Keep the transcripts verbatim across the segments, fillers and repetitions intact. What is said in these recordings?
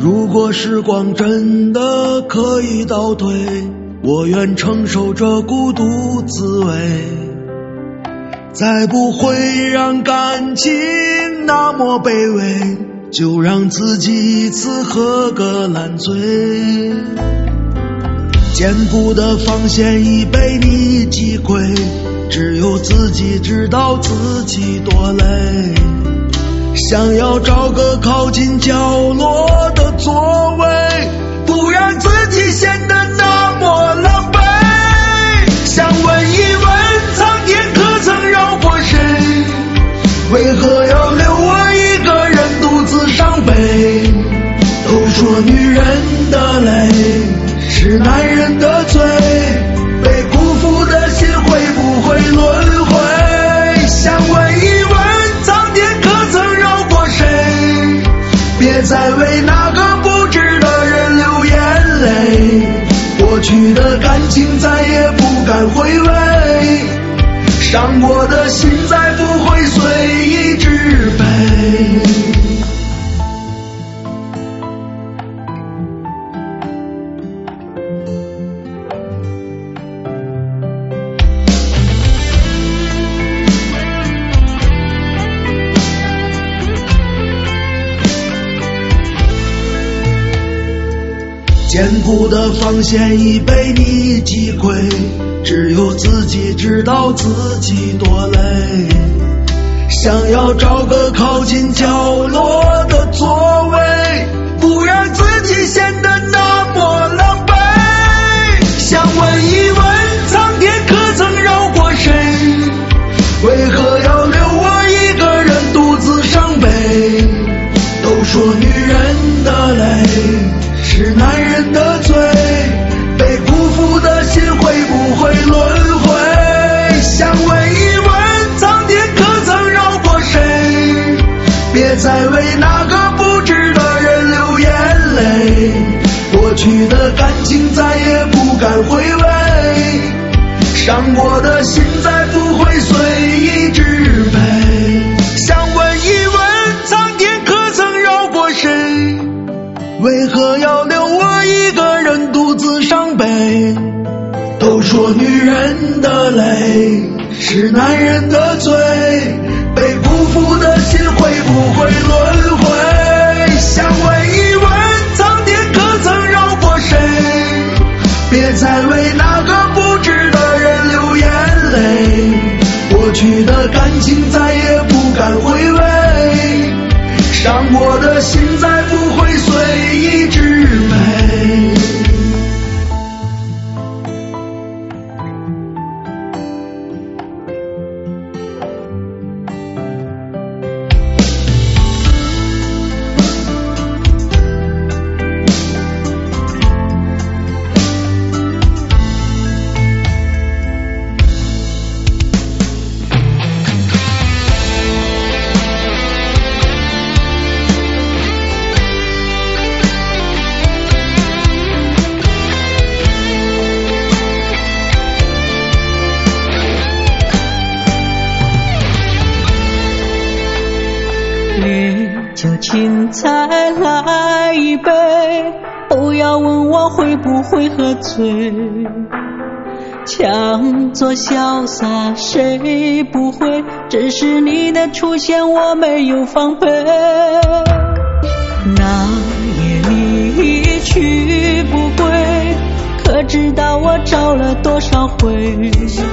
如果时光真的可以倒退，我愿承受这孤独滋味，再不会让感情那么卑微，就让自己一次喝个烂醉。艰苦的防线已被你击溃，只有自己知道自己多累，想要找个靠近角落的座位，不让自己显得那么狼狈。想问一问苍天可曾饶过谁，为何要留我一个人独自伤悲。都说女人的泪是男人的罪，被辜负的心会不会轮回。想问一问苍天可曾饶过谁，别再为那个不值得人流眼泪，过去的感情再也不敢回味，伤过的心再不会随意支配。艰苦的防线已被你击溃，只有自己知道自己多累，想要找个靠近角落的座位，不让自己显得那么狼狈。想问一问苍天可曾饶过谁，为何要留我一个人独自伤悲。都说女人的泪是男人的罪，被辜负的心会不会轮回。想问一问苍天可曾饶过谁，别再为那个不值得人流眼泪，过去的感情再也不敢回味，伤过的心再不会随意支配。想问一问苍天可曾饶过谁，为何要留我一个人独自伤悲。都说女人的泪是男人的罪，被辜负的心会不会轮回。想问一问苍天可曾饶过谁，别再为那个不值得人流眼泪，过去的感情再也不敢回味，伤过的心再不会随意支配。 就请再来一杯，不要问我会不会喝醉，强作潇洒谁不会，只是你的出现我没有防备。那夜你一去不归，可知道我找了多少回，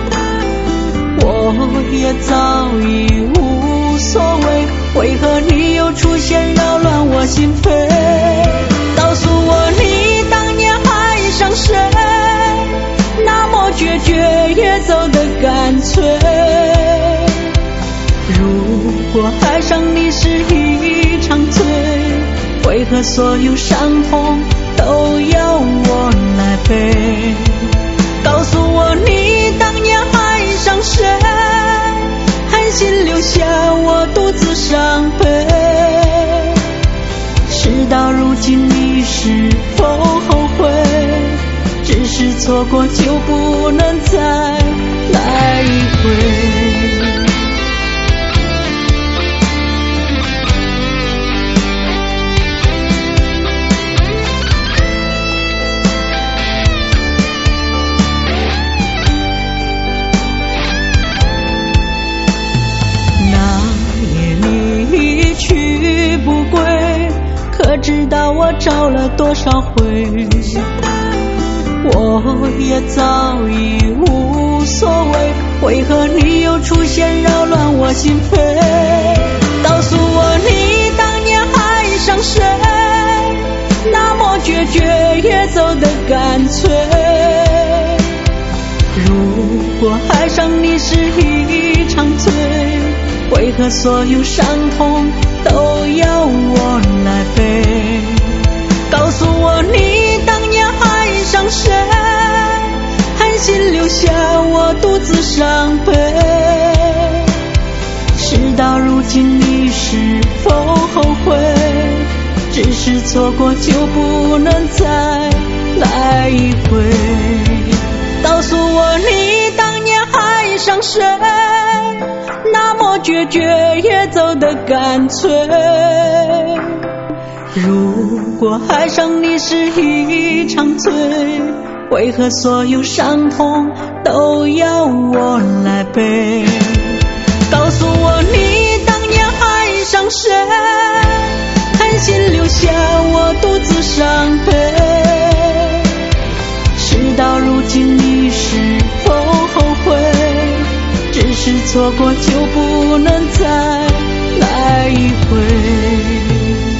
我也早已无所谓，为何你又出现扰乱我心扉。告诉我你当年爱上谁，那么决绝也走得干脆。如果爱上你是一场罪，为何所有伤痛都要我来背。告诉我你当年爱上谁，狠心留下我独自伤悲。事到如今你是否后悔，只是错过就不能再来一回。 知道我找了多少回，我也早已无所谓，为何你又出现扰乱我心扉？告诉我你当年爱上谁，那么决绝也走得干脆。如果爱上你是一场罪，为何所有伤痛都要我来背？告诉我你当年爱上谁，狠心留下我独自伤悲。事到如今你是否后悔？只是错过就不能再来一回。告诉我你当年爱上谁，那么决绝也走得干脆。如果爱上你是一场罪，为何所有伤痛都要我来背？告诉我你当年爱上谁，狠心留下我独自伤悲。事到如今你是否后悔？只是错过就不能再来一回。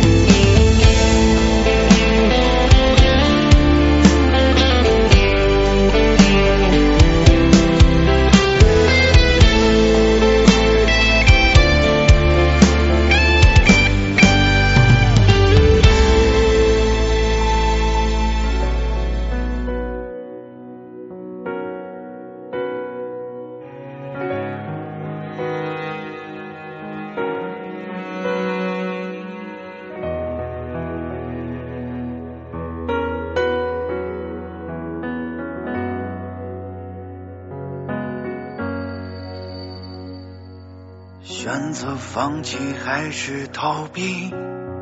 选择放弃还是逃避，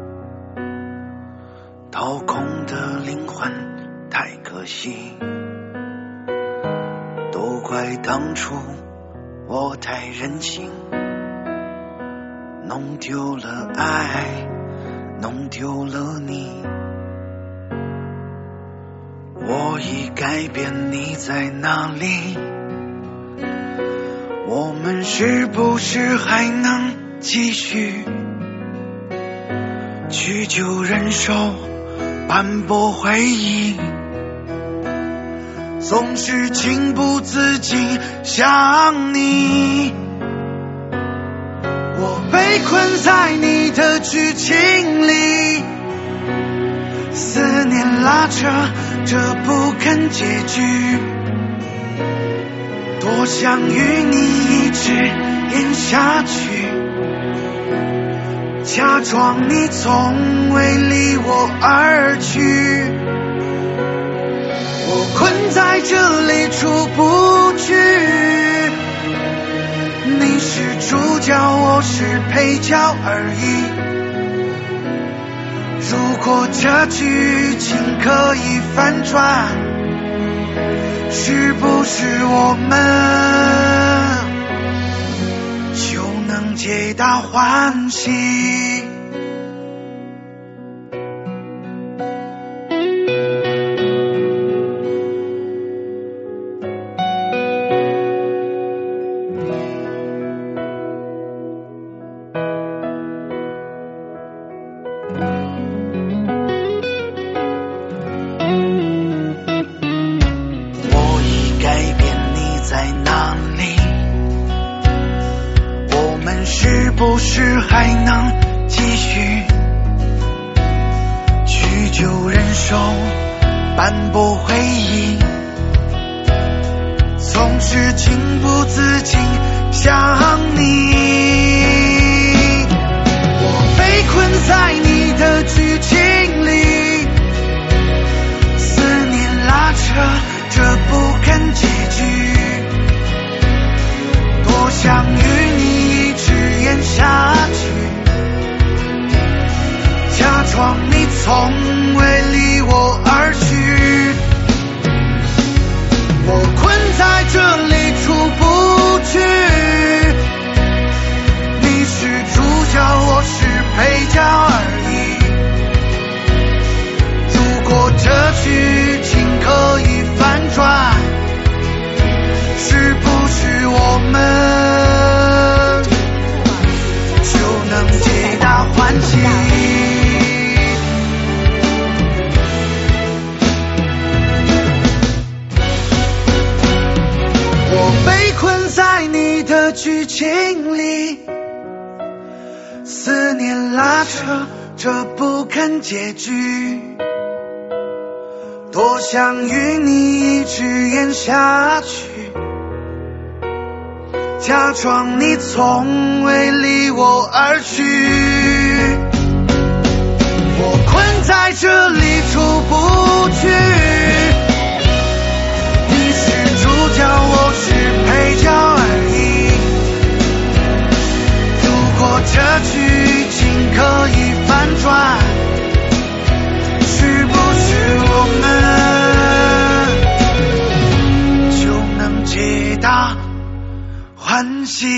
掏空的灵魂太可惜，都怪当初我太任性，弄丢了爱，弄丢了你。我已改变，你在哪里？我们是不是还能继续去旧人手斑驳回忆？总是情不自禁想你，我被困在你的剧情里，思念拉扯这不肯结局。多想与你一直演下去，假装你从未离我而去。我困在这里出不去，你是主角，我是配角而已。如果这剧情可以反转，是不是我们就能皆大欢喜？是不是还能继续去旧人手斑驳回忆？总是情不自禁想你，我被困在你的剧情里，思念拉扯这不肯结局。多想与你一直演下去，假装你从未离我而去。我困在这里出不去，你是主角，我是配角而已。 能皆大欢喜。我被困在你的剧情里，思念拉扯，这不堪结局。多想与你一直演下去，假装你从未离我而去。我困在这里出不去，你是主角，我是配角而已。如果这剧情可以反转，是不是我们就能皆大欢喜？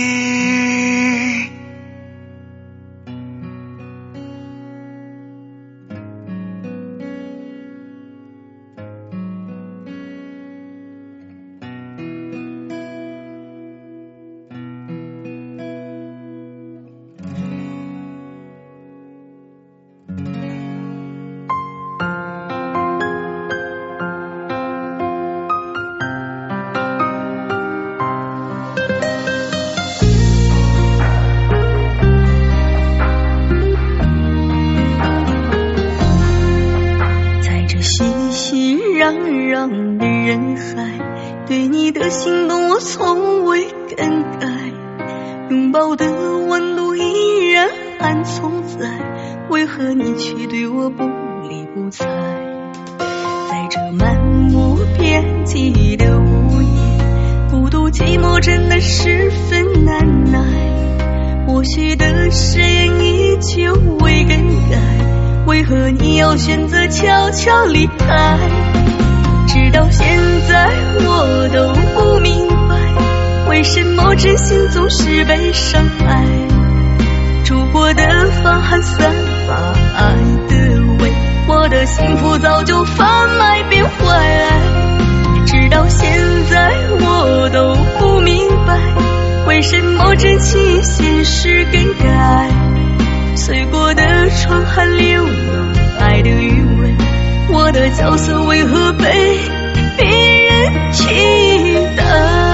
对你的心动我从未更改，拥抱的温度依然暗存在，为何你却对我不理不睬？在这漫无边际的午夜，孤独寂寞真的十分难耐，或许的誓言依旧未更改，为何你要选择悄悄离开？直到现在我都不明白，为什么真心总是被伤害。烛火的放寒散发爱的味，我的幸福早就贩卖变坏。直到现在我都不明白，为什么真情现实更改。碎过的窗还留有爱的余味，我的角色为何被别人取代？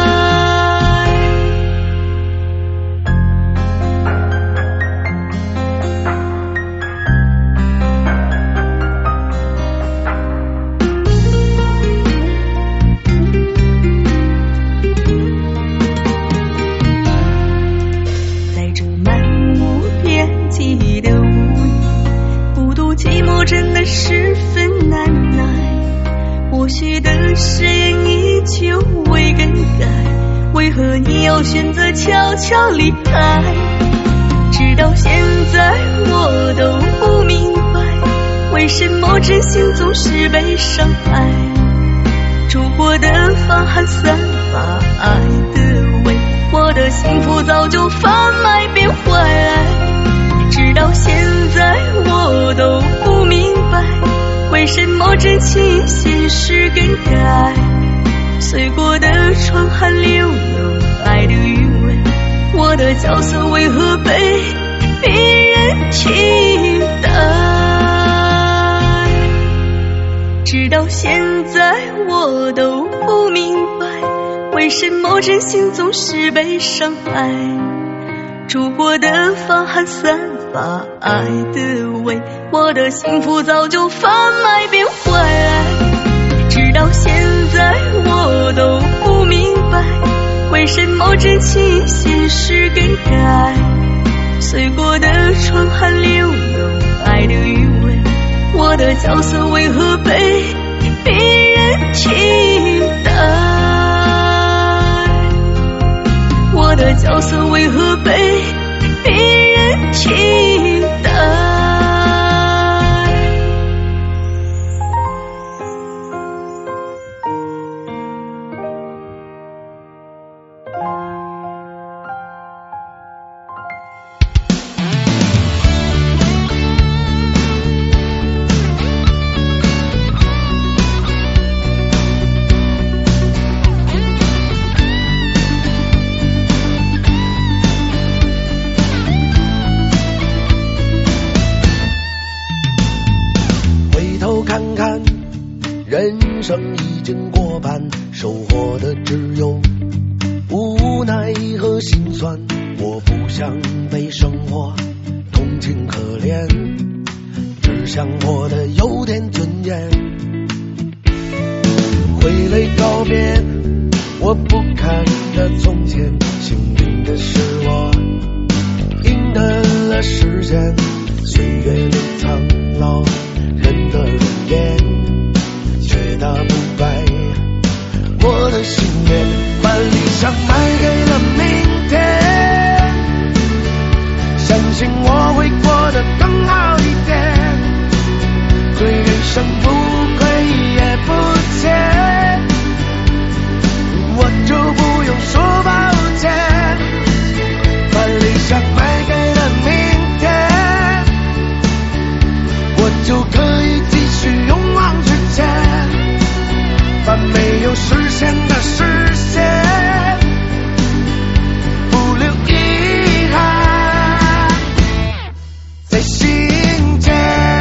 在这漫无边际的午夜，孤独寂寞真的十分难耐，或许的誓言依旧未更改，为何你要选择悄悄离开？直到现在我都不明白，为什么真心总是被伤害。烛火的放寒散发爱的味，我的幸福早就贩卖变坏。直到现在我都不明白，为什么真情现实更改。碎过的窗还留有爱的余味，我的角色为何被别人取代？直到现在我都不明白，为什么真心总是被伤害。烛火的放寒散发爱的味，我的幸福早就贩卖变坏。直到现在我都不明白，为什么真情现实更改。碎过的窗还留有爱的余味，我的角色为何被别人取代？我的角色为何被别人取代？ 人生已经过半，收获的只有无奈和心酸。我不想被生活同情可怜，只想活得有点尊严。挥泪告别我不堪的从前，幸运的是我赢得了时间，岁月里苍老人的容颜，却打不败我的信念。把理想卖给了明天，相信我会过得更好一点，对人生不愧也不欠，我就不用说抱歉。把理想卖给了明天，我就可以继续勇往直前，把没有实现的实现，不留遗憾在心间。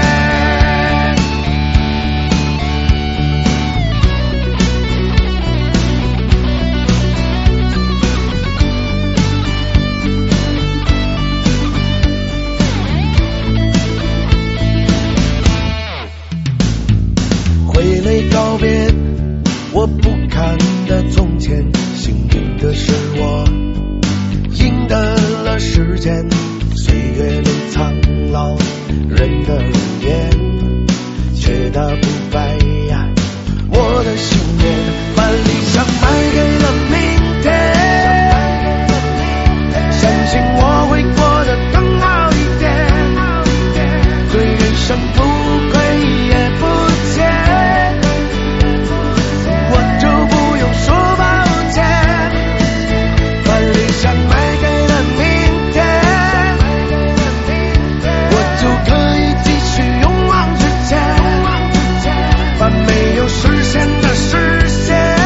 挥泪告别我不堪的从前，幸运的是我赢得了时间，岁月里苍老人的容颜，却打不败呀我的信念。把理想卖给了明天，相信我会过得更好一点，对人生不愧也不欠，我就不用说抱歉。把理想卖给了明天，我就可以继续勇往直前，把没有实现的实现，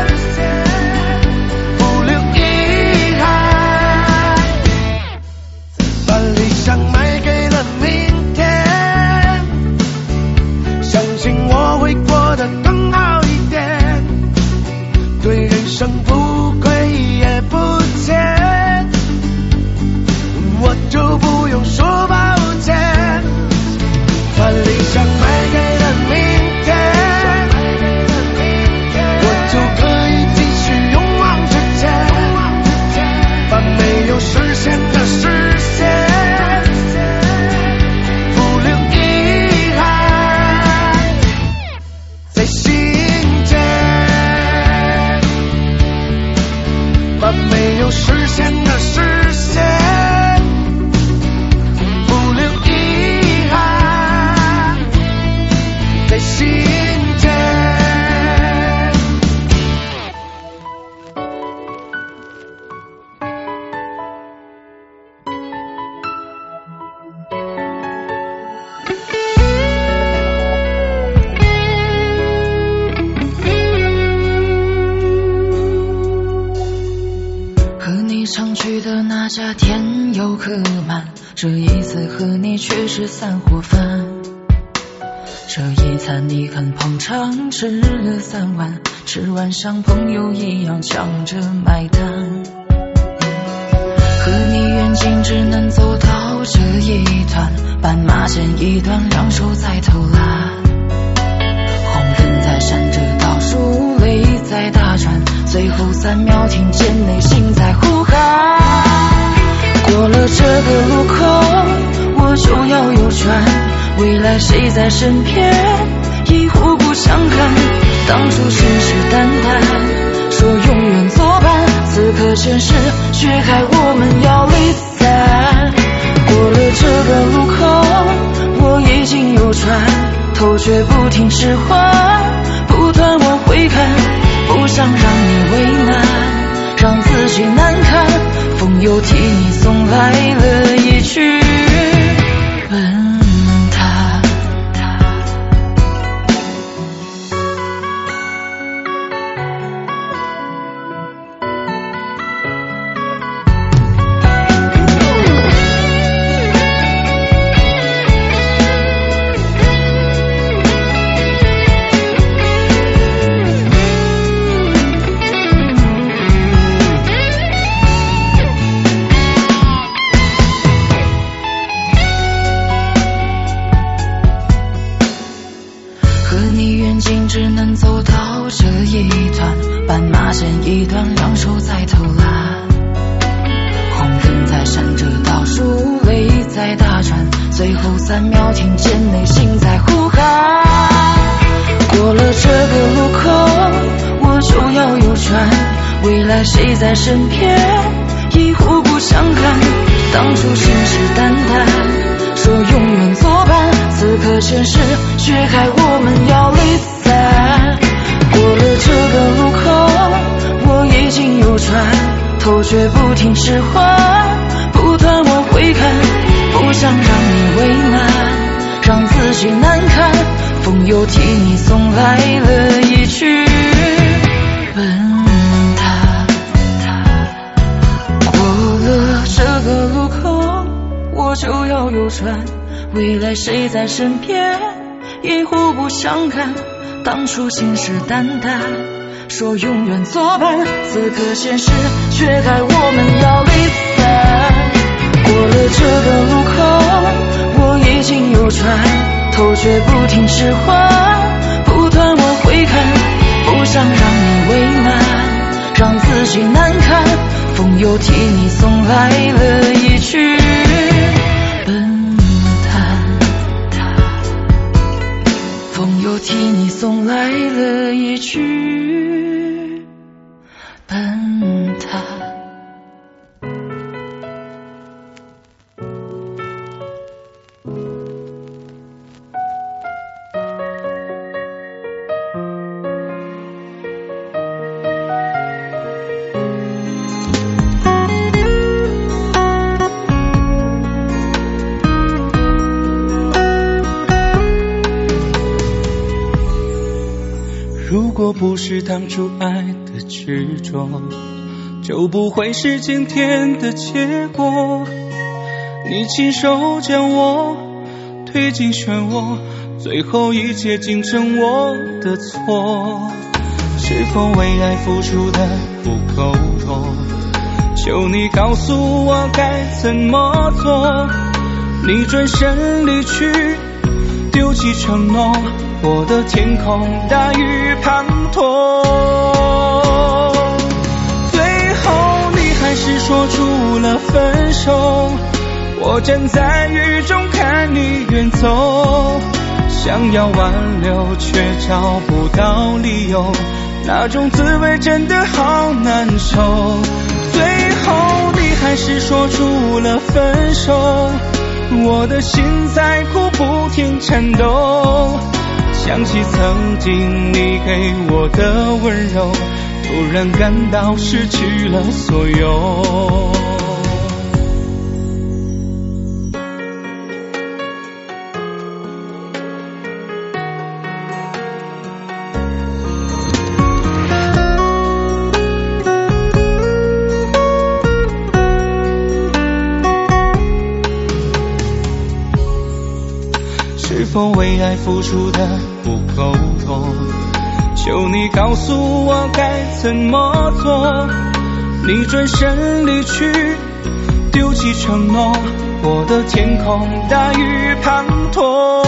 不留遗憾。把理想卖给了明天，相信我会过得更好一点，对人生不愧也不欠，我就不用说抱歉。把理想卖给了明天，我就可以继续勇往直前，把没有实现的实现，不留遗憾在心间。把没有实现的实现，不留遗憾在心间。 和你常去的那家店有客满，这一次和你却是散伙饭。这一餐你很捧场，吃了三碗，吃完像朋友一样抢着买单。和你远近只能走到这一段，斑马线一段，两手在偷懒。红灯在闪着倒数，泪在打转，最后三秒听见内心在呼喊。过了这个路口我就要右转，未来谁在身边已互不相看。当初信誓旦旦说永远作伴，此刻现实却害我们要离散。过了这个路口我已经右转，头却不停迟缓，不断往回看，不想让你为难，让自己难堪。风又替你送来了一句问他。 最后三秒听见内心在呼喊。过了这个路口，我就要右转，未来谁在身边，已互不相干。当初信誓旦旦说永远作伴，此刻现实却害我们要离散。过了这个路口，我已经右转，头却不听使唤，不断往回看，不想让你为难，让自己难堪，风又替你送来了一句奔腾。过了这个路口，我就要右转，未来谁在身边，已互不相干。当初信誓旦旦说永远作伴，此刻现实却害我们要离散。过了这个路口，我已经右转，头却不听使唤，不断往回看，不想让你为难，让自己难堪，风又替你送来了一句奔腾，风又替你送来了一句奔腾。 如果不是当初爱的执着，就不会是今天的结果。你亲手将我推进漩涡，最后一切竟成我的错。是否为爱付出的不够多？求你告诉我该怎么做。你转身离去，丢弃承诺，我的天空大雨滂沱。最后你还是说出了分手，我站在雨中看你远走，想要挽留却找不到理由，那种滋味真的好难受。最后你还是说出了分手，我的心在哭不停颤抖，想起曾经你给我的温柔，突然感到失去了所有。是否为爱付出的不够多？求你告诉我该怎么做。你转身离去，丢弃承诺，我的天空大雨滂沱。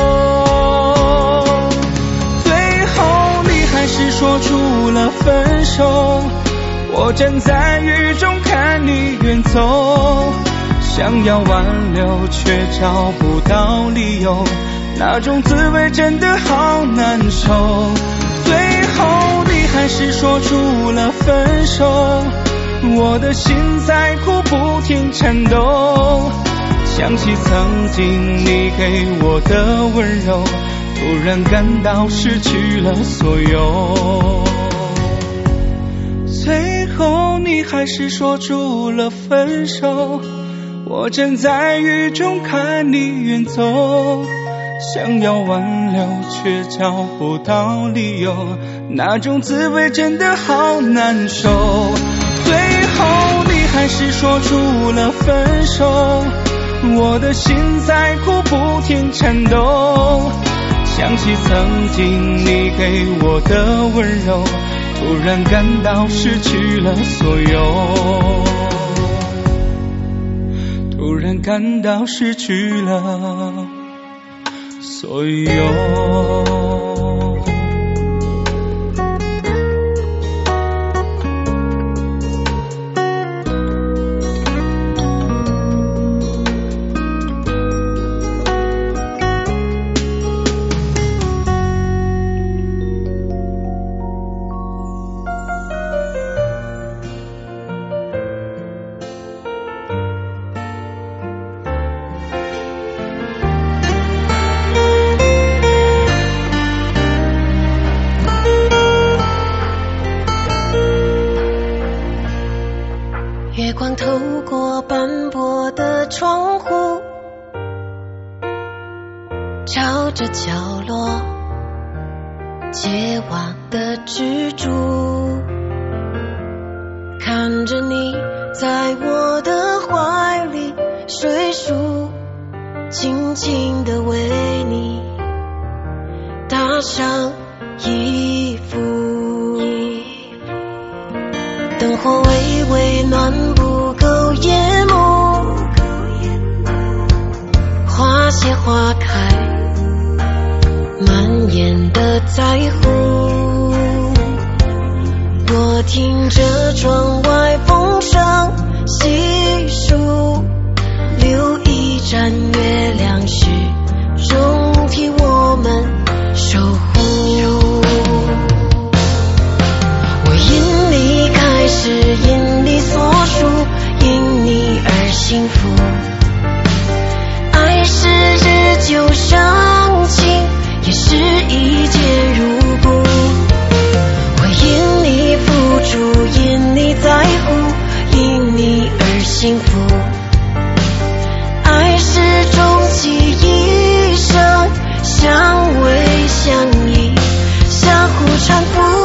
最后你还是说出了分手，我站在雨中看你远走，想要挽留却找不到理由，那种滋味真的好难受。最后你还是说出了分手，我的心在哭不停颤抖，想起曾经你给我的温柔，突然感到失去了所有。最后你还是说出了分手，我站在雨中看你远走，想要挽留却找不到理由，那种滋味真的好难受。最后你还是说出了分手，我的心在哭不停颤抖，想起曾经你给我的温柔，突然感到失去了所有，突然感到失去了所有。 朝着角落结网的蜘蛛，看着你在我的怀里睡熟，轻轻地为你搭上衣服。灯火微微暖不够夜幕，花谢花开蔓延的在乎。我听着窗外风声细数，留一盏月亮时钟替我们守护。我因你开始，因你所属，因你而幸福。爱是日久生情，也是一见如故。我因你付出，因你在乎，因你而幸福。爱是终其一生，相偎相依，相互搀扶。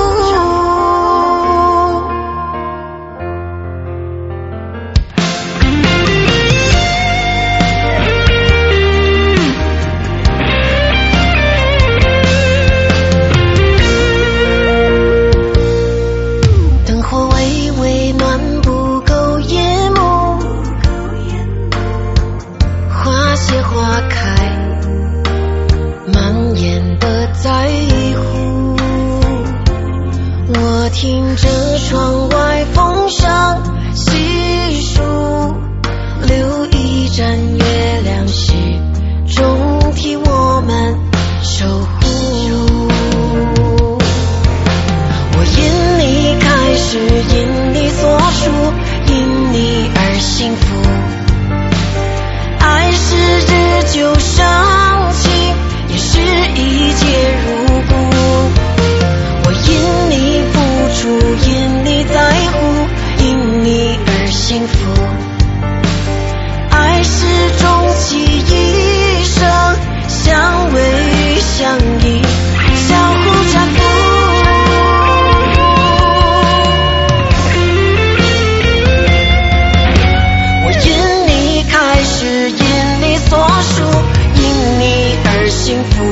听着窗外风声细数，留一盏月亮时钟替我们守护。我因你开始，因你所属，因你而幸福。爱是日久生情，也是一见如故。我因你付出，因你在乎，因你而幸福。爱是终其一生，相偎相依，相互搀扶。我因你开始，因你所属，因你而幸福。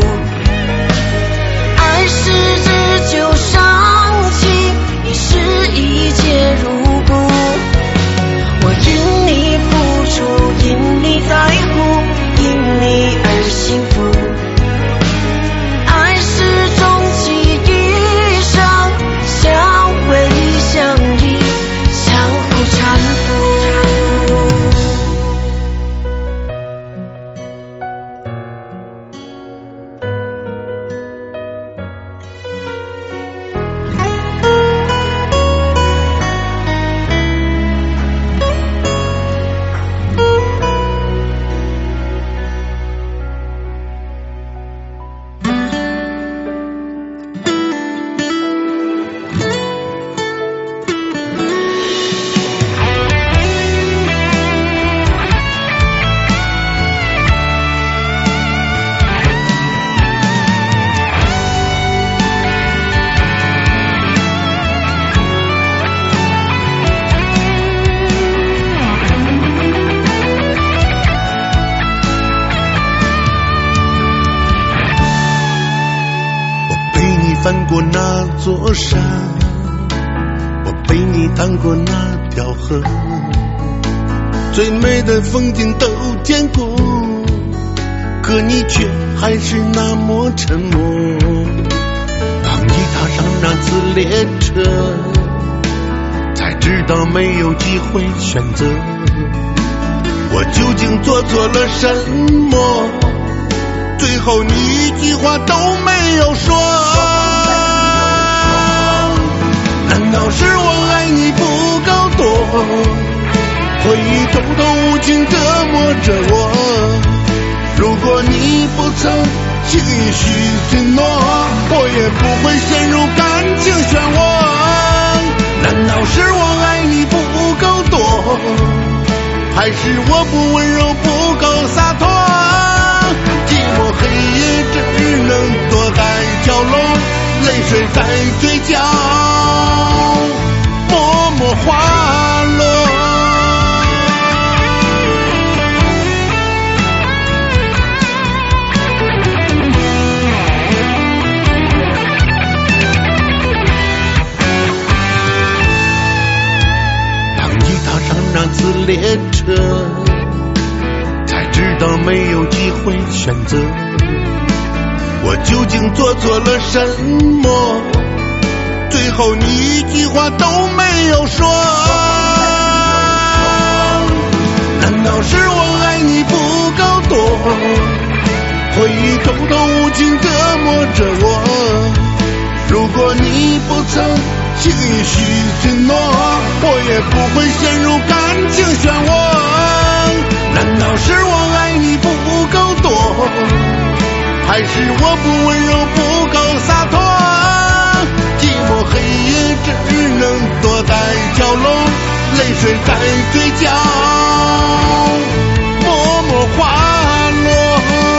爱是日久生情，也是一见如故。我因你付出，因你在乎，因你而幸福。爱是终其一生，相偎相依，相互搀扶。 翻过那座山，我陪你趟过那条河，最美的风景都见过，可你却还是那么沉默。当你踏上那次列车，才知道没有机会选择，我究竟做错了什么？最后你一句话都没有说。难道是我爱你不够多，回忆偷偷无情折磨着我？如果你不曾继续承诺，我也不会陷入感情漩涡。难道是我爱你不够多，还是我不温柔不够洒脱？寂寞黑夜没有机会选择，我究竟做错了什么？最后你一句话都没有说。难道是我爱你不够多？回忆偷偷无情折磨着我。如果你不曾轻易许承诺，我也不会陷入感情漩涡。难道是我爱你不够多？还是我不温柔不够洒脱？寂寞黑夜只能躲在角落，泪水在嘴角默默滑落。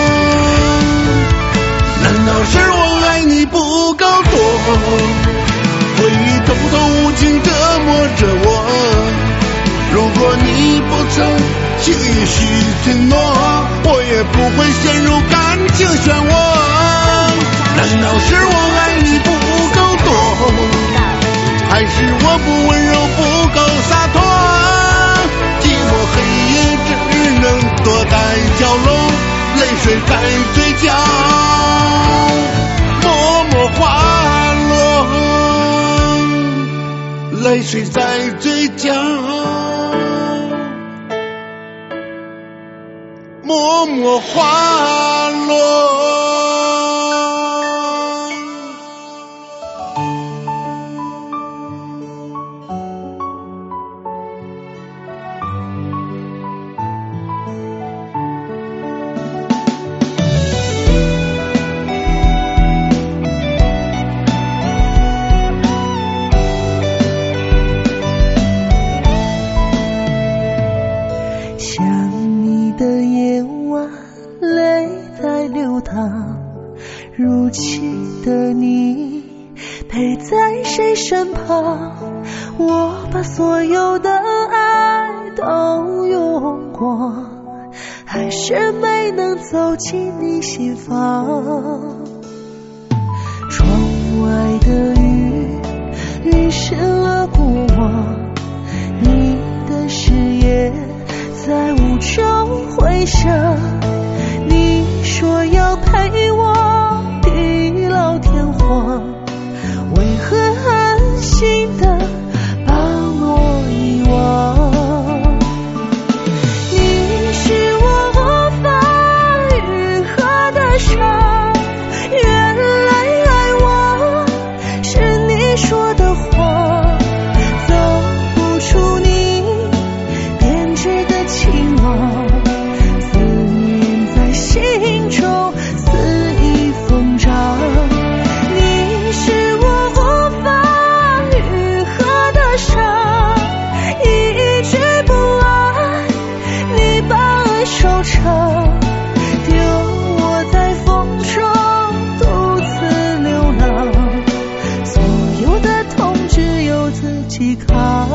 难道是我爱你不够多？回忆偷偷无情折磨着我。如果你不曾轻易许承诺，我也不会陷入感情漩涡。难道是我爱你不够多？还是我不温柔不够洒脱？寂寞黑夜只能躲在角落，泪水在嘴角默默滑落，泪水在嘴角默默滑落。 如今的你陪在谁身旁？我把所有的爱都用过，还是没能走进你心房。窗外的雨淋湿了过往，你的誓言在无中回响。你说要陪我地老天荒，为何狠心的把我遗忘？你是我无法愈合的伤，原来爱我是你说的谎，走不出你编织的情网，思念在心中肆意疯长。你是我无法愈合的伤，一句不爱你把爱收场，丢我在风中独自流浪，所有的痛只有自己扛。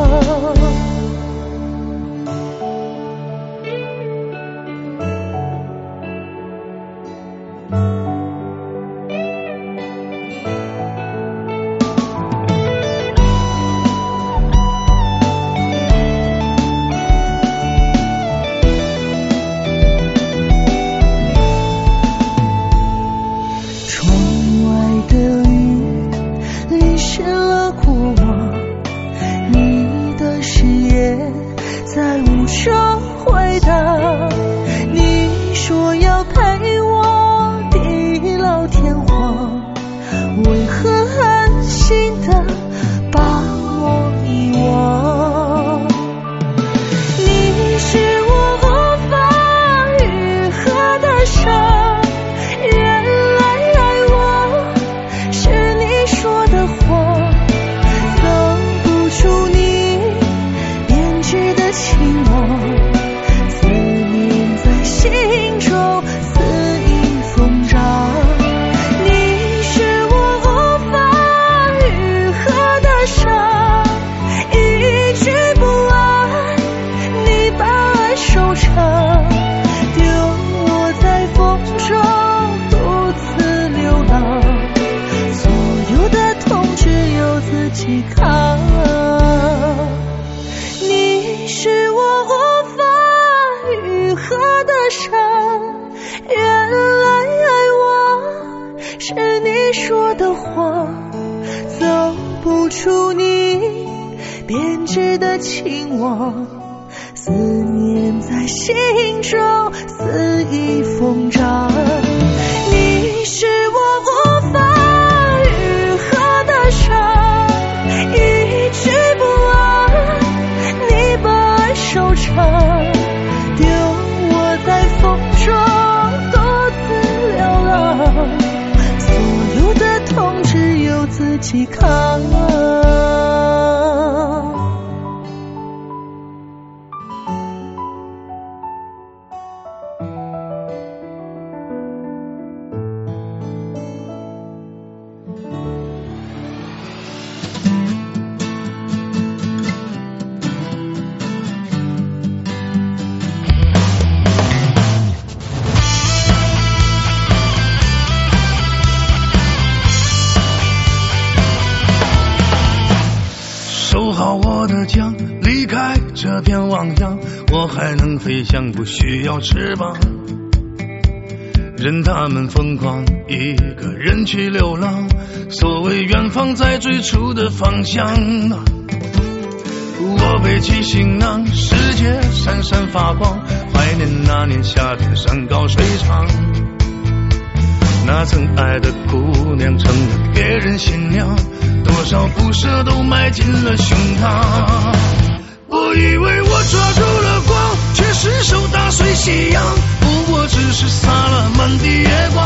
收场，丢我在风往，思念在心中肆意疯长。你是我无法愈合的伤，一去不忘，你把爱收场，丢我在风中独自流浪，所有的痛只有自己扛。 守好我的家，离开这片汪洋，我还能飞翔，不需要翅膀。任他们疯狂，一个人去流浪，所谓远方在最初的方向。我背起行囊，世界闪闪发光，怀念那年夏天山高水长。那曾爱的姑娘成了别人新娘，多少不舍都埋进了胸膛。我以为我抓住了光，却失手打碎夕阳，不过只是洒了满地月光。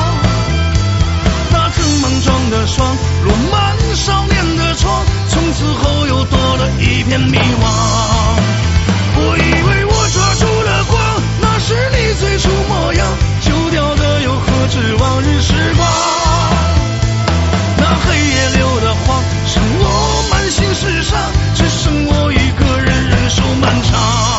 那曾莽撞的霜，落满少年的窗，从此后又多了一片迷惘。我以为我抓住了光，那是你最初模样，丢掉的又何止往日时光。那黑夜流的慌，剩我满心事伤，只剩我一个人忍受漫长。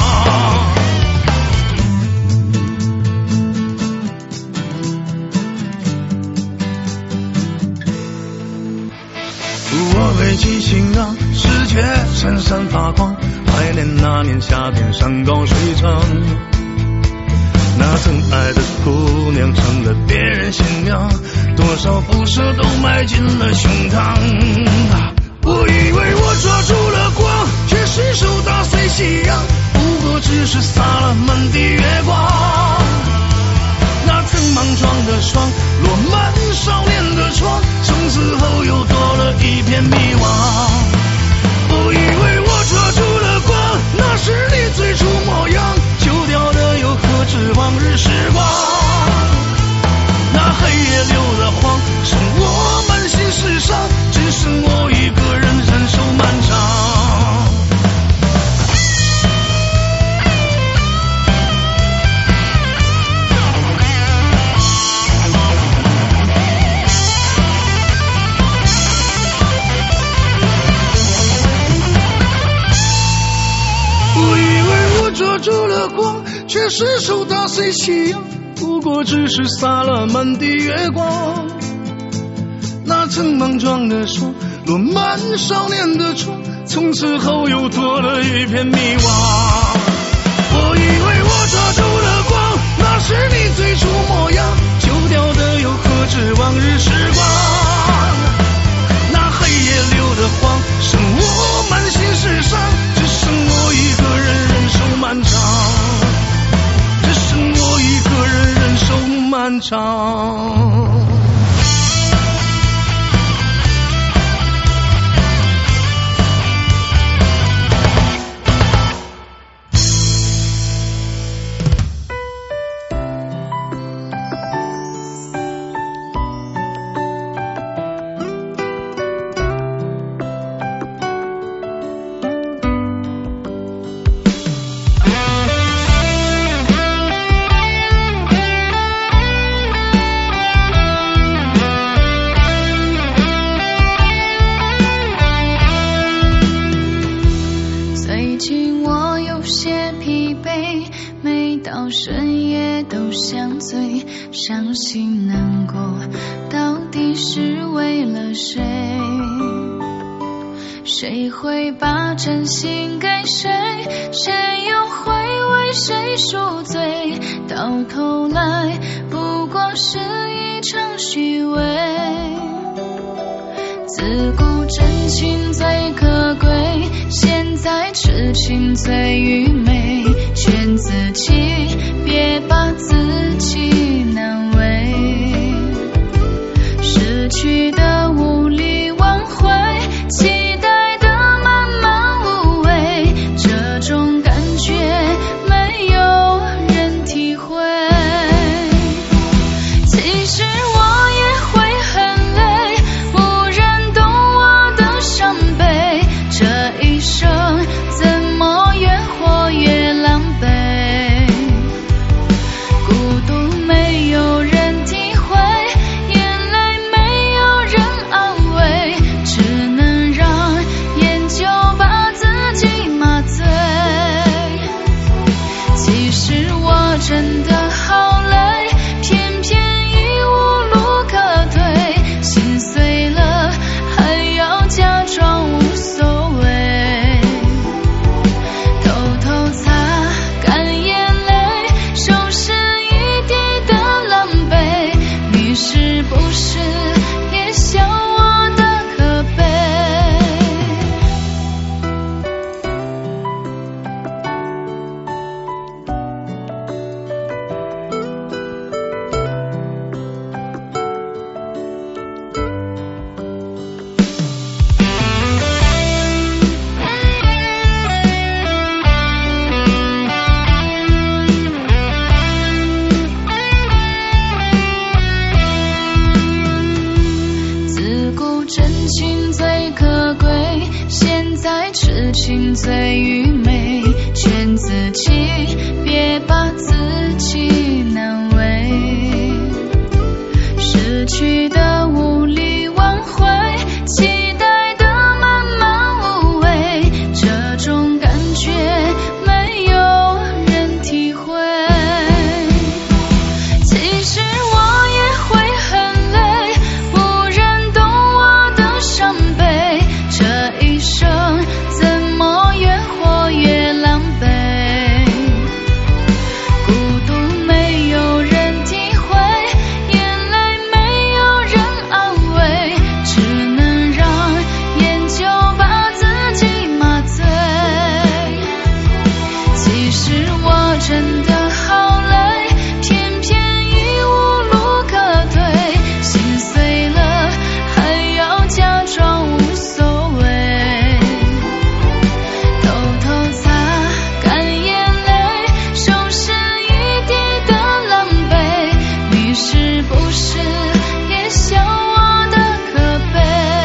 我背起行囊，世界闪闪发光，怀念那年夏天山高水长。那曾爱的姑娘成了别人新娘，多少不舍都埋进了胸膛。我以为我抓住了光，却失手打碎夕阳，不过只是洒了满地月光。那曾莽撞的霜，落满少年的窗，从此后又多了一片迷惘。我以为我抓住了光，那是你最初模样，丢掉的又何止往日时光。那黑夜流的慌，剩我满心事伤，只剩我一个人忍受漫长。抓住了光，却失手打碎夕阳，不过只是洒了满地月光。那曾莽撞的霜，落满少年的窗，从此后又多了一片迷惘。我以为我抓住了光，那是你最初模样，丢掉的又何止往日时光。那黑夜流的慌，剩我满心事伤，只剩我一个人忍受漫长，只剩我一个人忍受漫长。 深夜都相醉，伤心难过，到底是为了谁？谁会把真心给谁？谁又会为谁赎罪？到头来不过是一场虚伪。自古真情最可贵，现在在痴情最愚昧，劝自己别把自己难为，失去的无力挽回，期待的慢慢无味，这种感觉没有人体会。其实我也会很累，无人懂我的伤悲，这一生怎么越活越狼狈，孤独没有人体会，眼泪没有人安慰，只能让眼就把自己麻醉。其实我真的好累，偏偏已无路可退，心碎了还要假装无所谓，偷偷擦干眼泪，收拾一地的狼狈，你是不是也想我的可悲？自古真情最可贵，现在痴情最愚昧，劝自己别把自己难为，失去的无力挽回，期待的慢慢无味，这种感觉没有人体会。其实我也会很累，无人懂我的伤悲，这一生怎么越活越狼狈，孤独没有人体会，眼泪没有人安慰，只能让眼就把自己麻醉。其实我真的好累，偏偏已无路可退，心碎了还要假装无所谓，偷偷擦干眼泪，收拾一地的狼狈，你是不是也想我的可悲？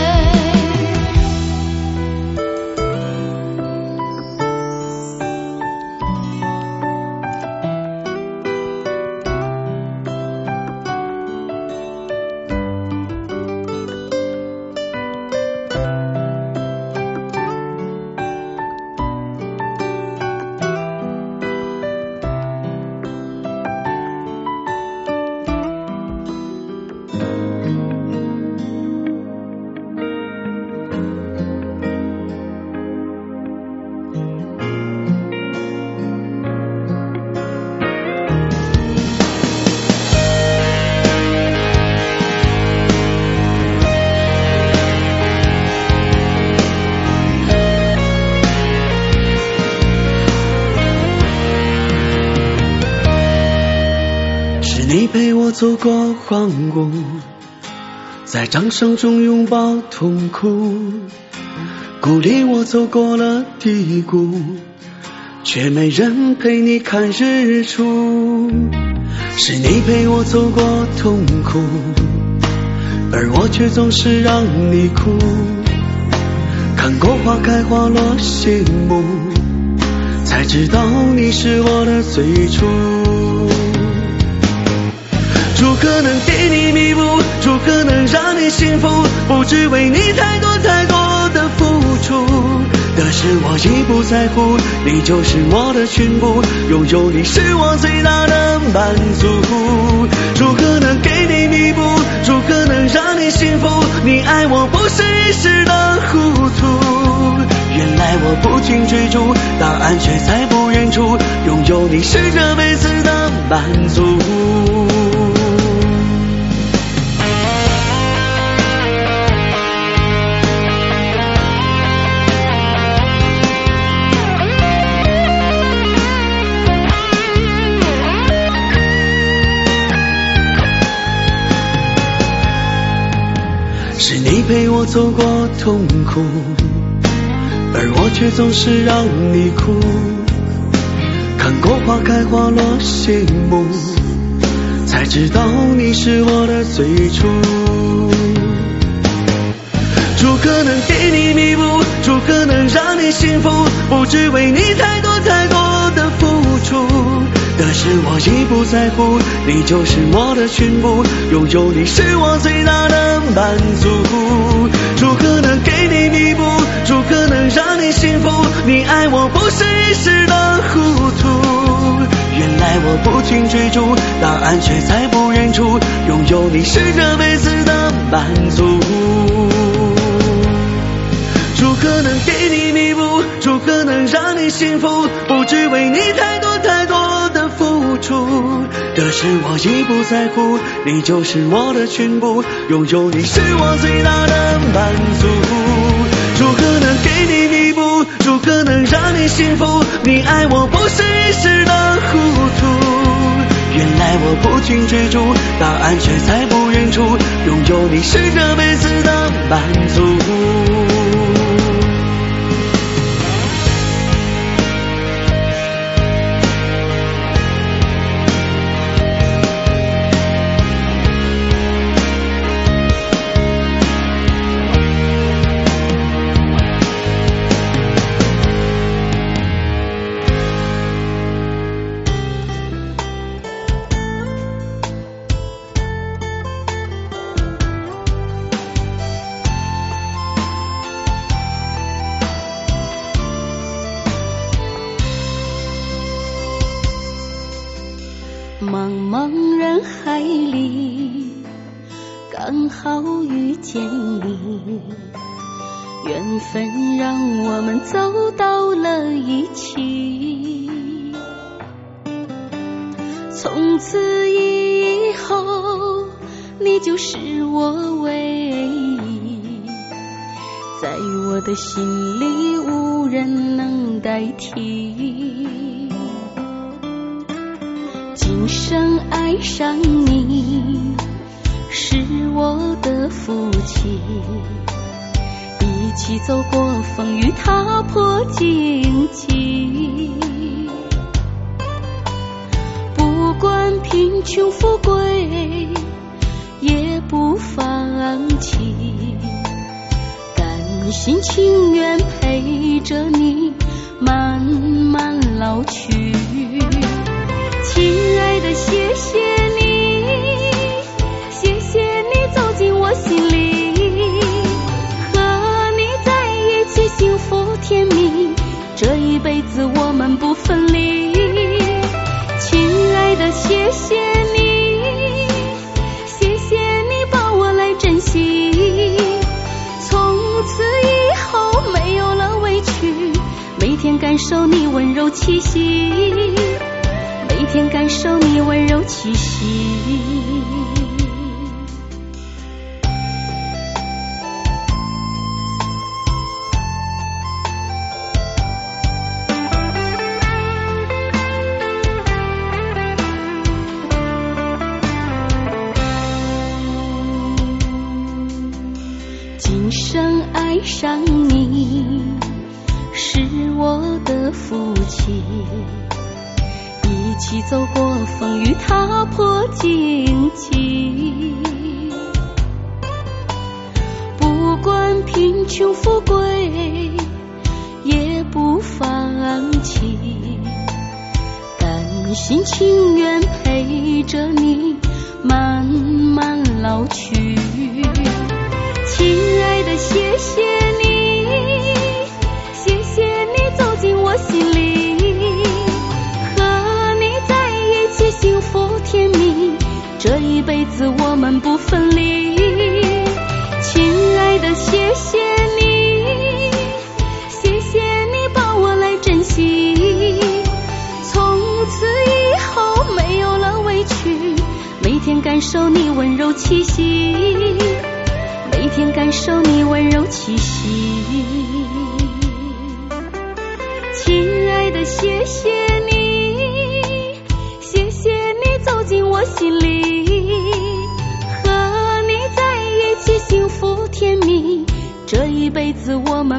是你陪我走过荒芜，在掌声中拥抱痛苦，鼓励我走过了低谷，却没人陪你看日出。是你陪我走过痛苦，而我却总是让你哭。看过花开花落谢幕，才知道你是我的最初。如何能给你弥补，如何能让你幸福，不只为你太多太多的付出，可是我已不在乎，你就是我的全部，拥有你是我最大的满足。如何能给你弥补，如何能让你幸福，你爱我不是一时的糊涂，原来我不停追逐，答案却在不远处，拥有你是这辈子的满足。 陪我走过痛苦，而我却总是让你哭。看过花开花落谢幕，才知道你是我的最初。主可能给你弥补，主可能让你幸福，不只为你太多太多的付出。可是我已不在乎，你就是我的全部，拥有你是我最大的满足。主可能给你弥补，主可能让你幸福，你爱我不是一时的糊涂。原来我不停追逐，答案却再不认出，拥有你是这辈子的满足。主可能给你弥补，主可能让你幸福，不只为你太多太多的付出。可是我已不在乎，你就是我的全部，拥有你是我最大的满足。主可能给你弥补，主可能让你幸福，你爱我不是一时的糊涂。原来我不停追逐，答案却再不认出，拥有你是这辈子的满足。 茫茫人海里，刚好遇见你，缘分让我们走到了一起。从此以后，你就是我唯一，在我的心里无人能代替。今生爱上你，是我的福气，一起走过风雨，踏破荆棘。不管贫穷富贵，也不放弃，甘心情愿陪着你慢慢老去。亲爱的，谢谢你，谢谢你走进我心里，和你在一起幸福甜蜜，这一辈子我们不分离。亲爱的，谢谢你，谢谢你把我来珍惜，从此以后没有了委屈，每天感受你温柔气息，每天感受你温柔气息。今生爱上你，是我的福气，一起走过风雨，踏破荆棘。不管贫穷富贵，也不放弃，甘心情愿陪着你慢慢老去。亲爱的，谢谢你，谢谢你走进我心里，幸福甜蜜，这一辈子我们不分离。亲爱的，谢谢你，谢谢你把我来珍惜，从此以后没有了委屈，每天感受你温柔气息，每天感受你温柔气息。亲爱的，谢谢你，谢谢你走进我心里，和你在一起幸福甜蜜，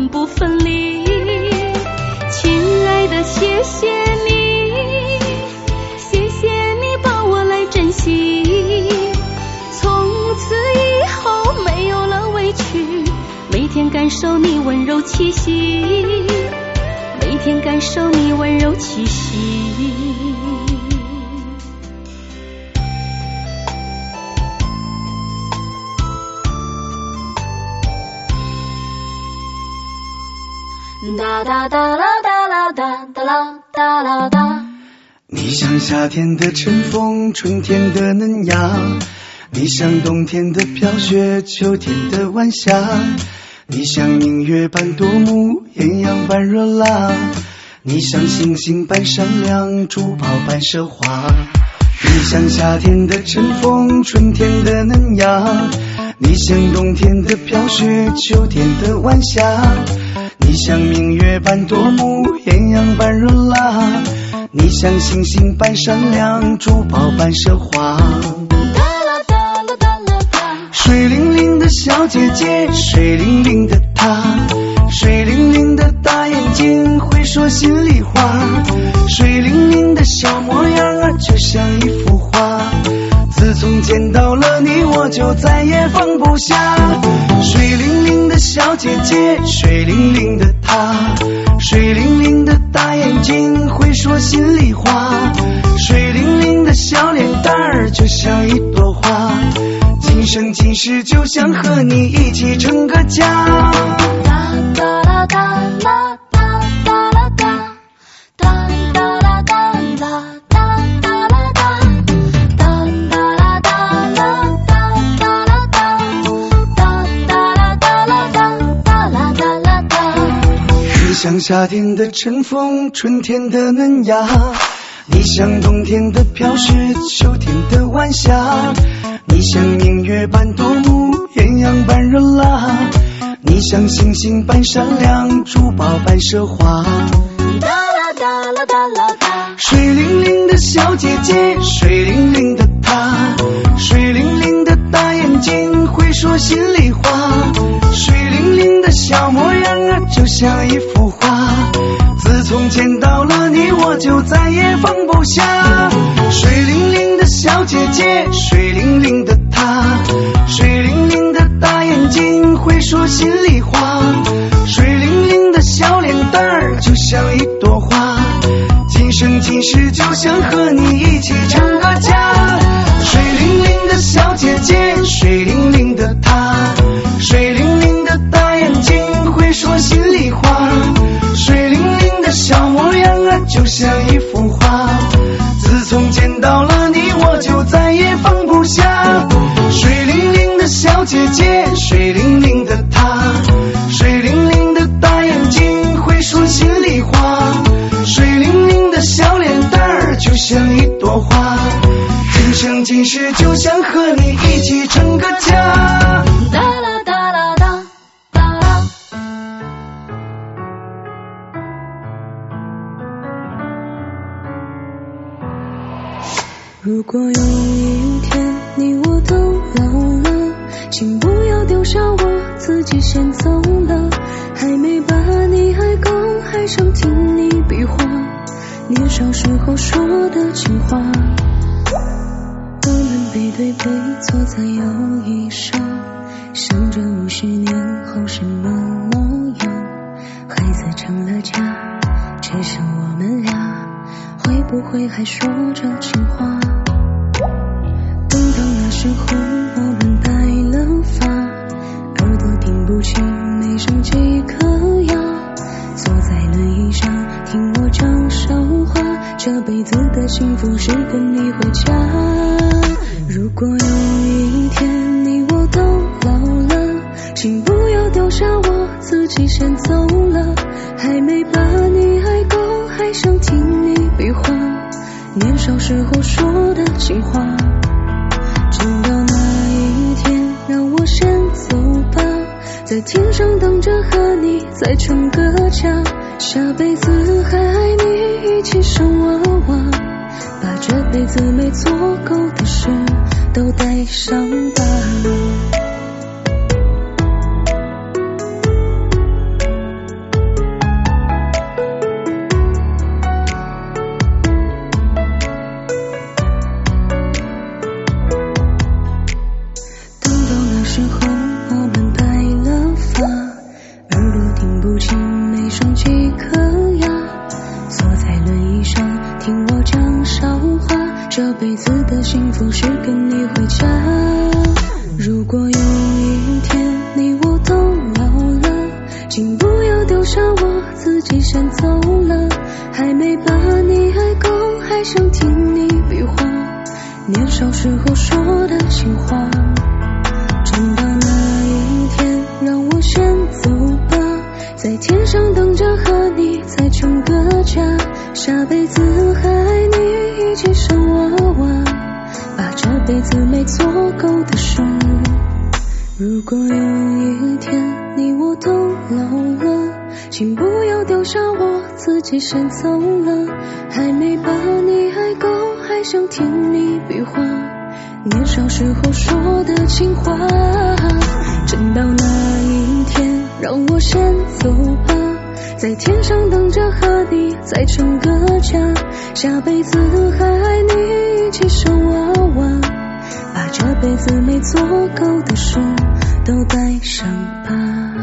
们不分离。亲爱的，谢谢你，谢谢你把我来珍惜。从此以后没有了委屈，每天感受你温柔气息，每天感受你温柔气息。哒哒哒啦哒啦哒哒啦哒啦哒。 你像夏天的晨风，春天的嫩芽，你像冬天的飘雪，秋天的晚霞。你像明月般夺目，艳阳般热辣，你像星星般闪亮，珠宝般奢华。你像夏天的晨风，春天的嫩芽，你像冬天的飘雪，秋天的晚霞。你像明月般夺目，艳阳般热辣，你像星星般闪亮，珠宝般奢华。水灵灵的小姐姐，水灵灵的她，水灵灵的大眼睛会说心里话，水灵灵的小模样啊，就像一幅画。自从见到了你，我就再也放不下。水灵灵的小姐姐，水灵灵的她，水灵灵的大眼睛会说心里话，水灵灵的小脸蛋儿就像一朵花，今生今世就想和你一起成个家。 哒哒啦哒啦哒哒啦哒，哒哒啦哒啦哒哒啦哒，哒哒啦哒啦哒哒啦哒，哒哒啦哒啦哒哒啦哒啦哒。 你像夏天的晨风，春天的嫩芽，你像冬天的飘雪，秋天的晚霞。你像明月般夺目，艳阳般热辣，你像星星般闪亮，珠宝般奢华。 哒啦哒啦哒啦哒。 水灵灵的小姐姐，水灵灵的她，水灵灵的大眼睛会说心里话，水灵灵的小模样啊，就像一幅画。自从见到了你，我就再也放不下。水灵灵的小姐姐，水灵灵的她，水灵灵的大眼睛会说心里话，水灵灵的小脸蛋儿就像一朵花，今生今世就想和你一起成个家。水灵灵的小姐姐，水灵灵的她，水灵灵的大眼睛会说心里话，水灵灵的小模样啊，就像一幅画。自从见到了你，我就再也放不下。水灵灵的小姐姐，水灵灵的她，水灵灵的大眼睛会说心里话，水灵灵的小脸蛋儿就像一朵花，今生今世就想和你一起成个家。 哒啦哒啦哒哒啦。 如果有一天你我都老了，请不要丢下我自己先走了，还没把你爱够，还想听你比划年少时候说的情话。我们背对背坐在摇椅上，想着五十年后什么模样，孩子成了家，只剩我们俩，会不会还说着情话？等到那时候我们白了发，耳朵听不清没剩几颗牙，坐在轮椅上听我讲笑话，这辈子的幸福是跟你回家。如果有一天你我都老了，请不要丢下我自己先走了，还没把你爱够，还想听你比划年少时候说的情话。直到那一天让我先走吧，在天上等着和你再成个家，下辈子还爱你一起生娃娃，把这辈子没做够的事都带上吧。 少时候说的情话，直到那一天让我先走吧，在天上等着和你再成个家，下辈子和爱你一起生娃娃，把这辈子没做够的事。如果有一天你我都老了，请不要丢下我自己先走了，还没把你爱够，还想听你比划年少时候说的情话。真到那一天让我先走吧，在天上等着和你再成个家，下辈子还爱你一起生娃娃，把这辈子没做够的事都带上吧。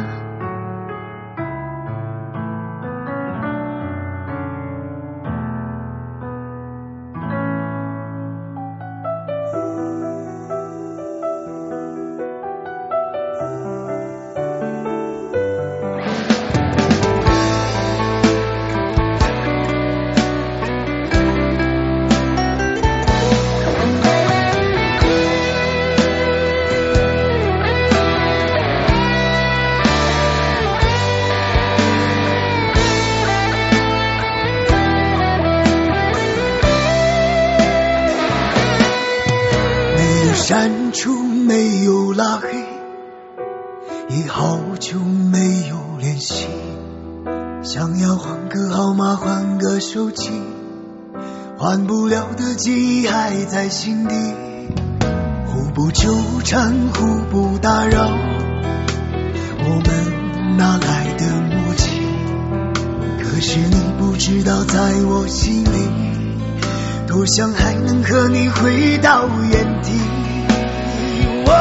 删除没有拉黑，也好久没有联系，想要换个号码换个手机，换不了的记忆还在心底，互不纠缠互不打扰，我们哪来的默契？可是你不知道在我心里，多想还能和你回到原地。我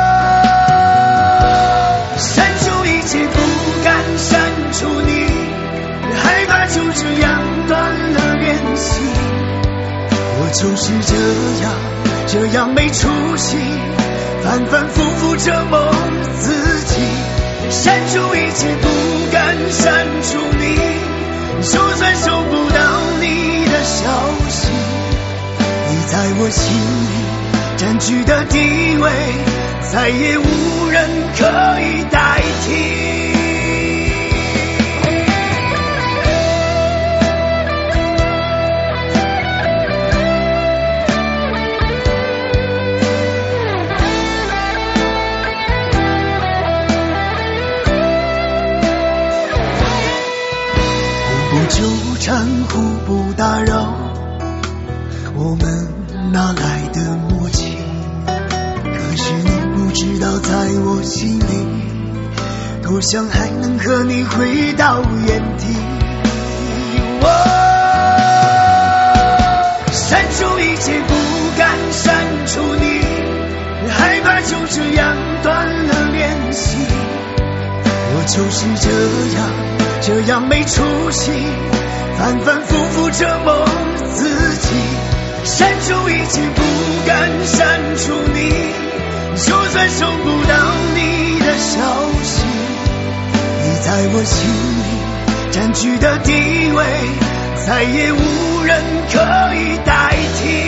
删除一切，不敢删除你，害怕就这样断了联系。我就是这样，这样没出息，反反复复折磨自己。删除一切，不敢删除你，就算收不到你的消息，你在我心里占据的地位，再也无人可以代替。互不纠缠，互不打扰，我们哪来的默契？可是你不知道在我心里，多想还能和你回到原地。我删除一切，不敢删除你，害怕就这样断了联系。我就是这样，这样没出息，反反复复折磨自己。删除一切，不敢删除你，就算收不到你的消息，你在我心里占据的地位，再也无人可以代替。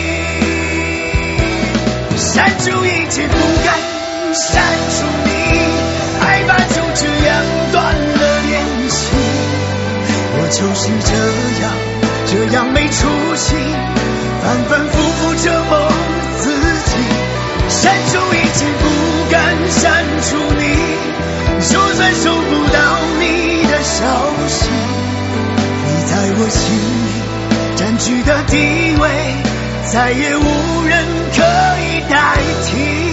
删除一切，不敢删除你，害怕就这样断了联系。我就是这样，这样没出息，反反复复折磨自己。删除一切，不敢删除你，就算收不到你的消息，你在我心里占据的地位，再也无人可以代替。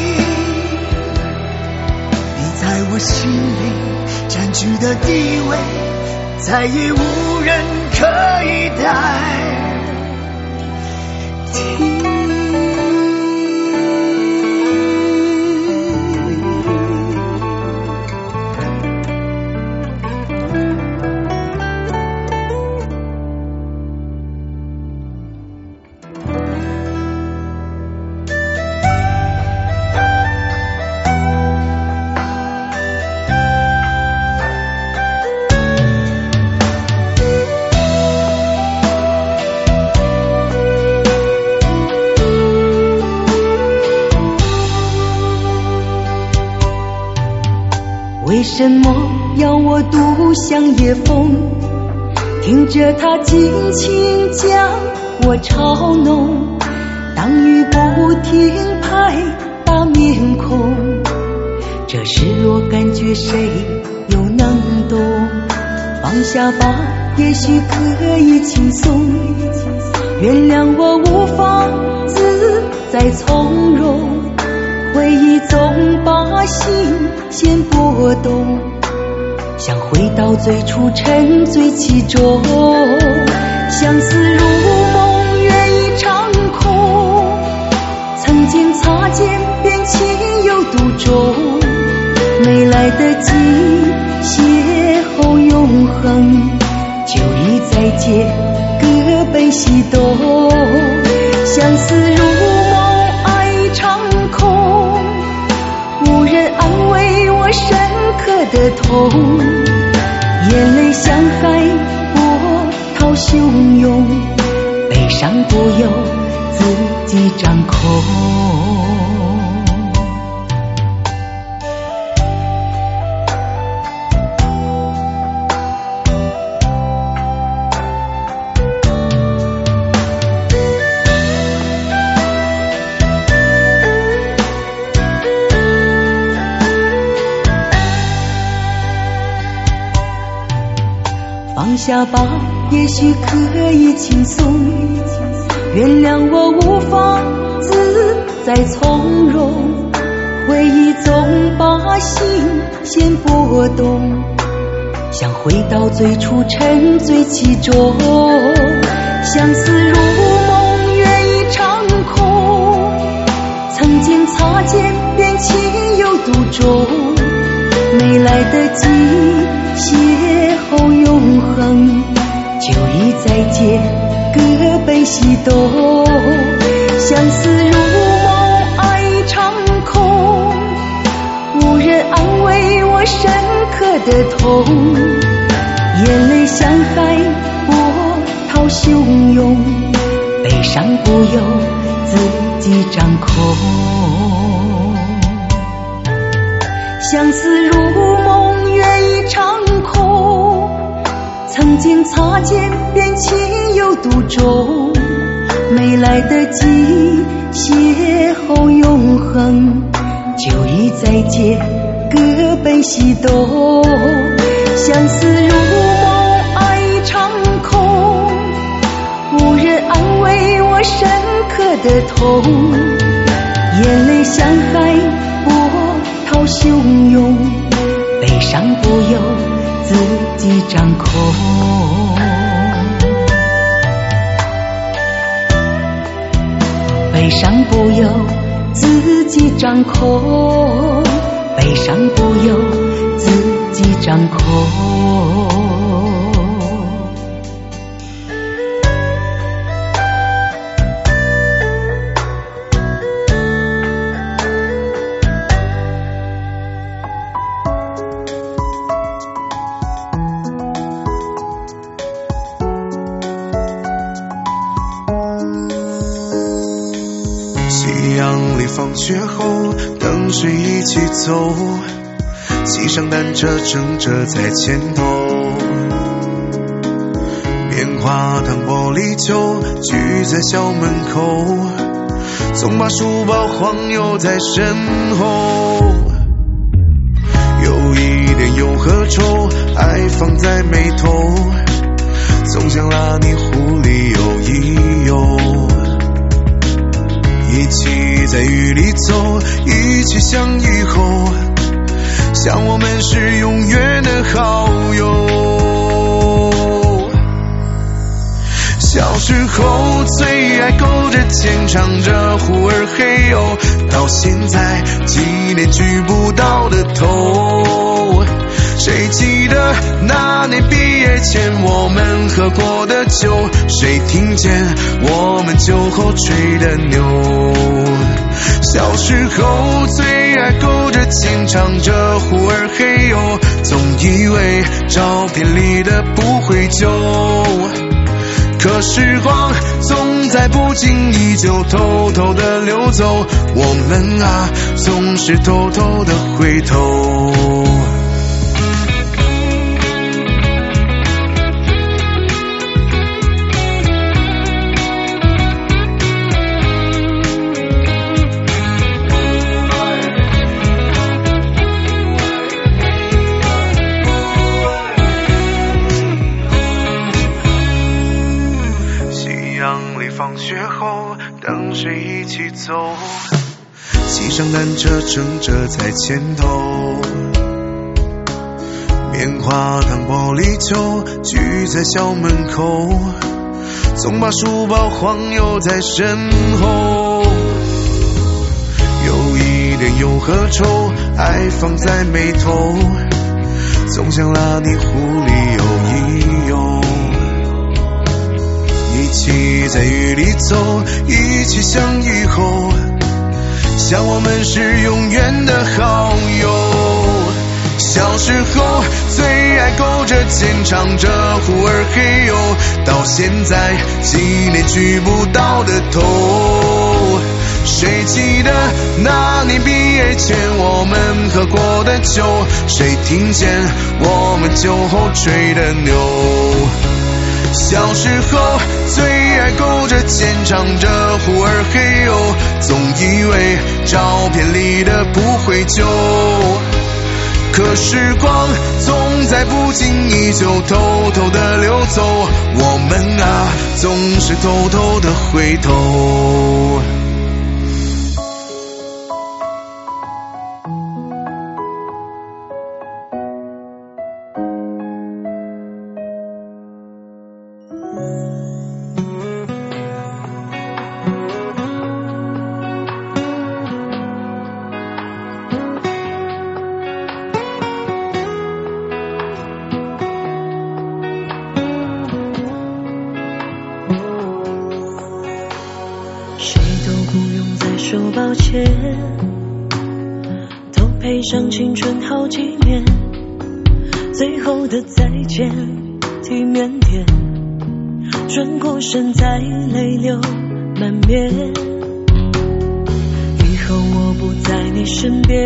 你在我心里占据的地位，再也无人可以代替。 为什么要我独向夜风？听着它轻轻将我嘲弄，当雨不停拍打面孔，这时我感觉谁又能懂？放下吧，也许可以轻松，原谅我无法自在从容，回忆总把心先波动，想回到最初沉醉其中，相思如梦月一场空，曾经擦肩便情有独钟，没来得及邂逅永恒，就已在街各奔西东，相思如梦爱一场空，无人安慰我深刻的痛，眼泪像海波涛汹涌，悲伤不由自己掌控。放下吧，也许可以轻松，原谅我无法自在从容，回忆总把心先波动，想回到最初沉醉其中，相思如梦月一场空，曾经擦肩便情有独钟，没来得及邂逅永恒，就已在街各奔西东，相思如梦爱一场空，无人安慰我深刻的痛，眼泪像海波涛汹涌，悲伤不由自己掌控，相思如梦月一场空，曾经擦肩便情有独钟，没来得及邂逅永恒，就已在街各奔西东，相思如梦爱一场空，无人安慰我深刻的痛，眼泪像海波涛汹涌，悲伤不由自己掌控，悲伤不由自己掌控，悲伤不由自己掌控。 夕阳里放学后，等谁一起走，骑上单车正着在前头，棉花糖玻璃球聚在校门口，总把书包晃悠在身后，有一点忧和愁，爱放在眉头，总想拉你壶里有一有，一起在雨里走，一起想以后，像我们是永远的好友。小时候最爱勾着肩唱着忽而嘿哟，到现在几年举不到的头，谁记得那年毕业前我们喝过的酒，谁听见我们酒后吹的牛。小时候最爱勾着肩唱着忽而嘿哟，总以为照片里的不会旧，可时光总在不经意就偷偷的流走，我们啊总是偷偷的回头。 走，骑上单车撑着在前头，棉花糖玻璃球聚在校门口，总把书包晃悠在身后，有一点忧和愁，爱放在眉头，总想拉你湖里游一游，一起在雨里走，一起想以后，想我们是永远的好友。小时候最爱勾着肩唱着忽而嘿呦，到现在几年聚不到的头，谁记得那年毕业前我们喝过的酒，谁听见我们酒后吹的牛。小时候最爱勾着肩唱着忽而嘿呦，总以为照片里的不会旧，可时光总在不经意就偷偷的流走，我们啊总是偷偷的回头。 都赔上青春好几年，最后的再见体面点，转过身再泪流满面，以后我不在你身边，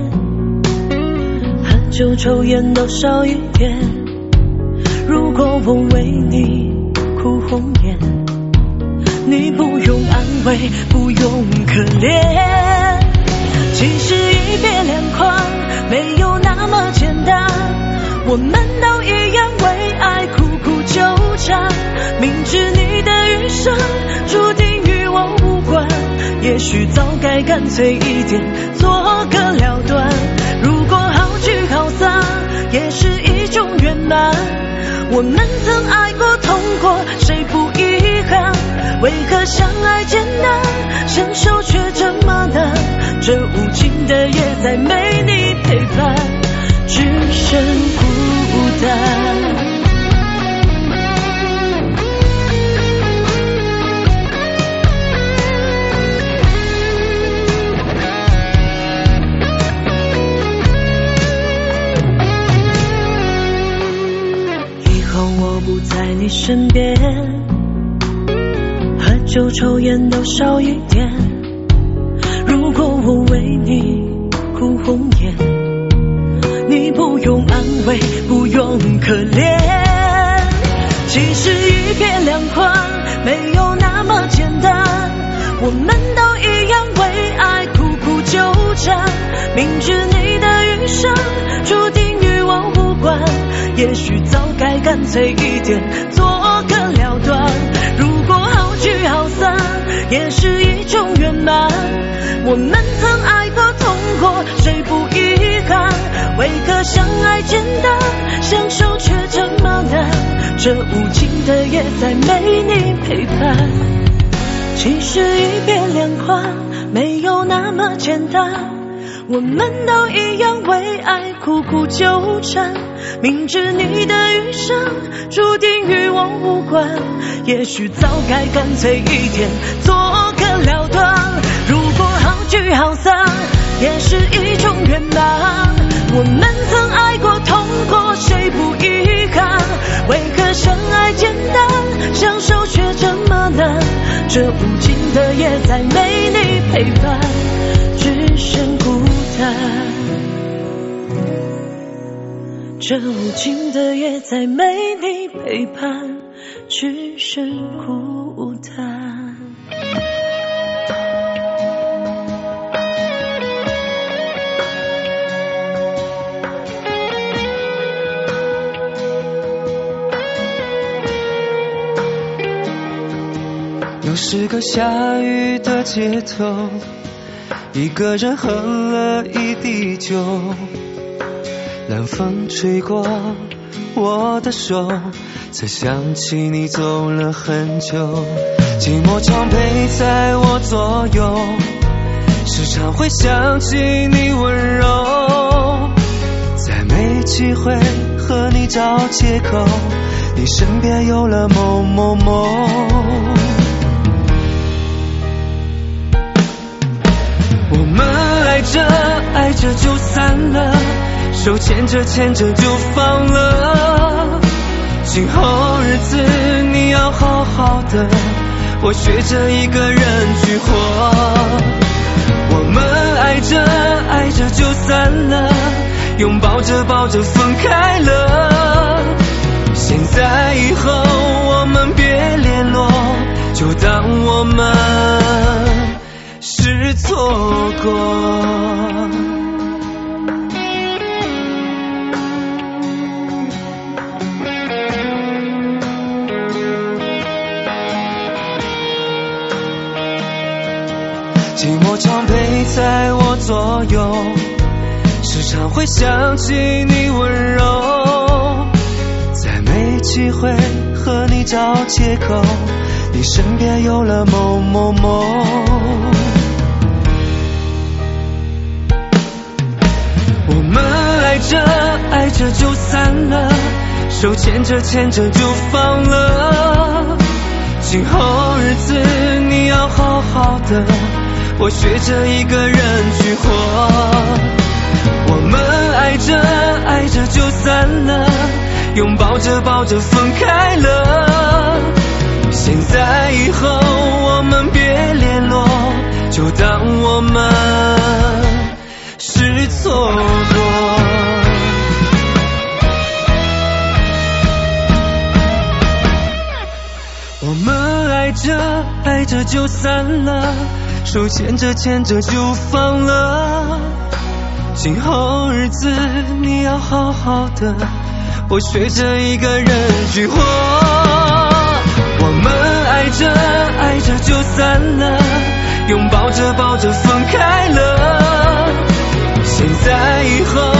喝酒抽烟都少一点，如果我为你哭红颜，你不用安慰，不用可怜，其实一别两宽没有那么简单，我们都一样为爱苦苦纠缠，明知你的余生注定与我无关，也许早该干脆一点做个了断，如果好聚好散也是一种圆满，我们曾爱过痛过谁不遗憾，为何相爱简单相守却这么难，这无情的夜再没你陪伴，只剩孤单。以后我不在你身边，喝酒抽烟都少一点，如果我为你哭红颜，你不用安慰，不用可怜，其实一别两宽没有那么简单，我们都一样为爱苦苦纠缠，明知你的余生注定与我无关，也许早该干脆一点做个了断，如果好聚好散也是一种圆满，我们曾爱过痛过谁不遗憾，为何相爱简单相守却这么难，这无情的夜再没你陪伴，其实一别两宽没有那么简单，我们都一样为爱苦苦纠缠，明知你的余生注定与我无关，也许早该干脆一点做个了断，如果好聚好散也是一种圆满，我们曾爱过痛过谁不遗憾，为何相爱简单相守却这么难，这无情的夜再没你陪伴，只剩孤单，这无情的夜再没你陪伴，只剩孤单。 有是个下雨的街头，一个人喝了一滴酒，冷风吹过我的手，才想起你走了很久。寂寞常陪在我左右，时常会想起你温柔，再没机会和你找借口，你身边有了某某某。我们爱着爱着就散了，手牵着牵着就放了，今后日子你要好好的，我学着一个人去活。我们爱着爱着就散了，拥抱着抱着分开了，现在以后我们别联络，就当我们是错过。寂寞常陪在我左右，时常会想起你温柔，再没机会和你找借口，你身边有了某某某。我们爱着爱着就散了，手牵着牵着就放了，今后日子你要好好的，我学着一个人去活。我们爱着爱着就散了，拥抱着抱着分开了，现在以后我们别联络，就当我们是错过。我们爱着爱着就散了，手牵着牵着就放了，今后日子你要好好的，我学着一个人去活。我们爱着爱着就散了，拥抱着抱着分开了，现在以后